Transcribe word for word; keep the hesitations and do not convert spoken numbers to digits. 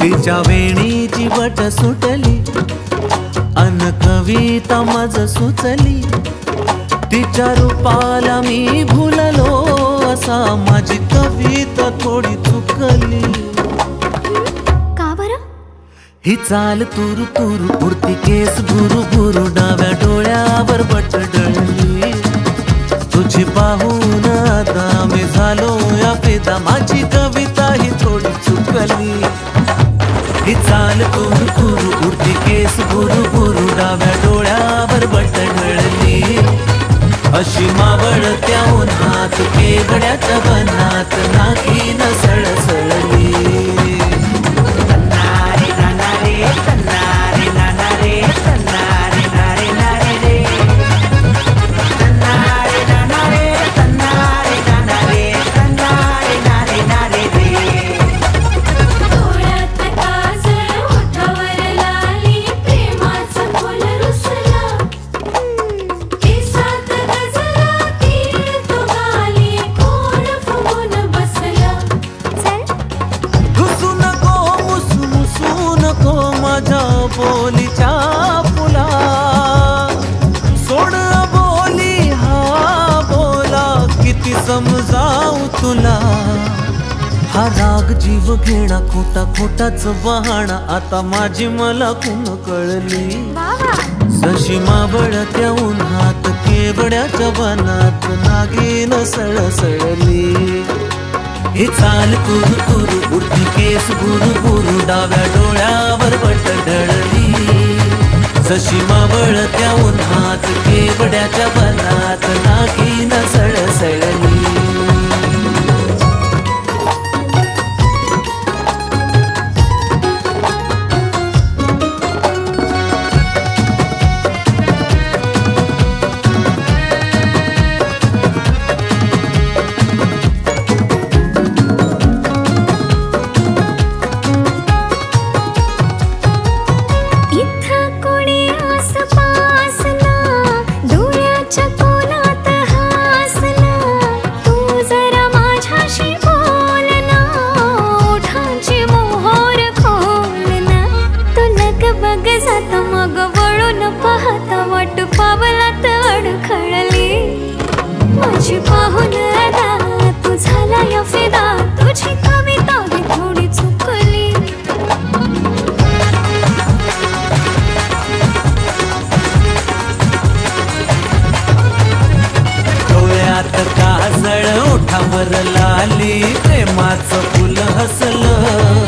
तिच्या वेणीची वट सुटली अन कविता मज सुचली, तिच्या रूपाला मी भुललो असा माझी कविता थोडी चुकली. का बरं? ही चाल तुरु तुरु उडती केस भुरु भुरु डाव्या डोळ्यावर बट डळली, तुझी पाहून आता मी झालो या फिदा, माझी कविता ही थोडी चुकली. ही चाल तुरु तुरु उडती केस भुरु भुरु डाव्या डोळ्यावर बट डळली, अशी मावळत्या उन्हात केवड्याच्या बनात नागिन सळसळली. बोलीच्या फुला सोड बोली हा बोला, किती समजावू तुला. हा राग जीव घेणा खोटा खोटाच बहाणा, आता माझी मला कुण कळली. जशी मावळत्या उन्हात केवड्याच्या बनात नागिन सळसळली. ही चाल तुरु तुरु उडती केस बुरु बुरु डाव्या डोळ्यावर बट ढळली, जशी मावळत्या उन्हात केवड्याच्या बनात नागिन सळसळली. मग वळून पाहता वाट पावलात अडखळली, माझी पाहून अदा तू झाला या फिदा, तुझी कविता ही थोडी चुकली. डोळ्यात काजळ ओठावर लाली, प्रेमाचं फुल हसलं